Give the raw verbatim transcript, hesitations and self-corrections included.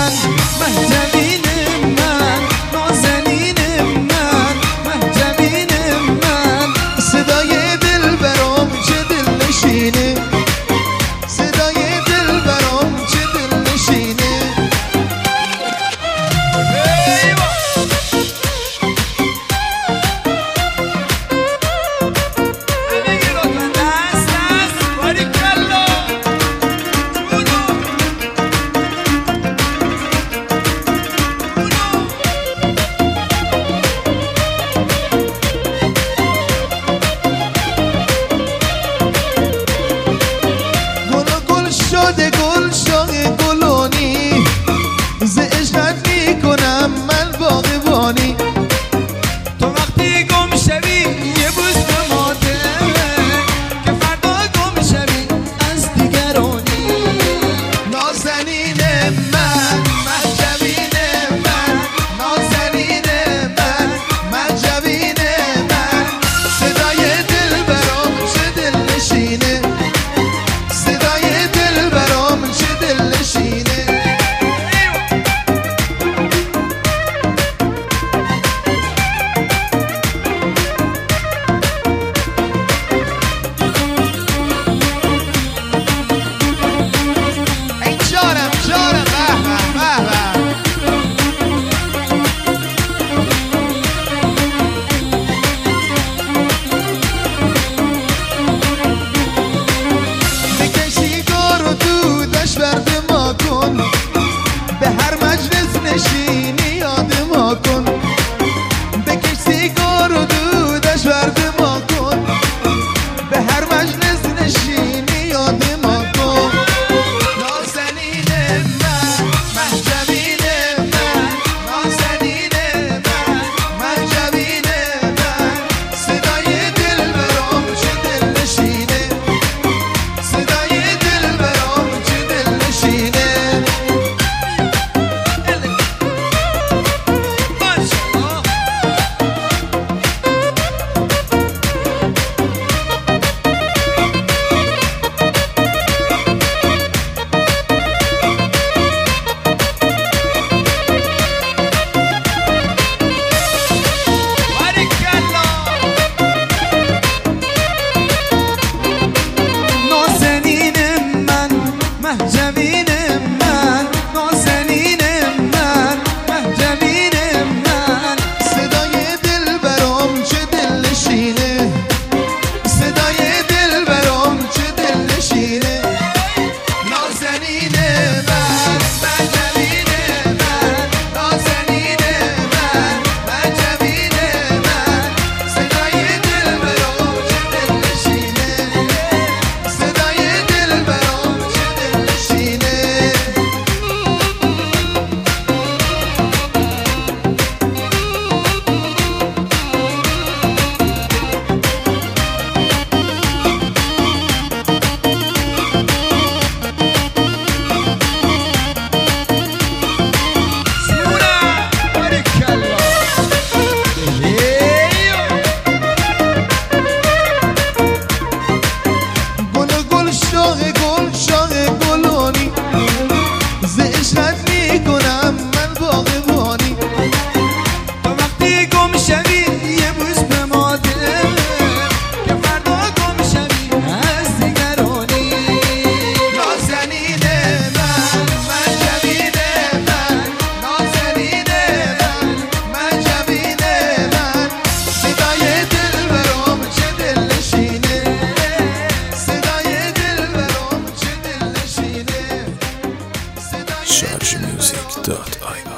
من مهجوینم من نازنینم من مهجوینم من صدای دل برام چه دل نشینه صدای دل برام چه دل نشینه شده گل شاه گلونی ز عشقت میکنم من باغبانی تو وقتی گم شوی یه بوس به مادر که فردا گم شوی از دیگرانی نازنین من مهجوین من نازنین من مهجوین من صدای دل برام چه دل نشینه صدای دل برام چه دل نشینه ای جانم جانم به به به بکشی گار و دودش برد ما کن به هر مجلس نشینی یاد ما کن بکش سیگار و دودش برد ما کن به هر مجلس نشینی یاد ما کن نازنین من مهجوین من نازنین من مهجوین من صدای دل برام چه دل نشینه صدای دل برام چه دل نشینه نازنینم من مهجوینم من نازنینم من مهجوینم من صدای دل برام چه دل نشینه صدای دل برام چه دل نشینه نازنین من مهجوین من نازنین من مهجوین من صدای دل برام چه دل نشینه صدای دل برام چه دل نشینه گل گل شاه گل شاه گلونی ز عشقت میکنم من باغبانی تو وقتی گم شوی یه بوس به مادر که فردا گم شوی از دیگرانی نازنین من مهجوین من نازنین من مهجوین من صدای دل برام چه دل نشینه صدای دل برام چه دل نشینه صدای شارژ میوزیک دات آی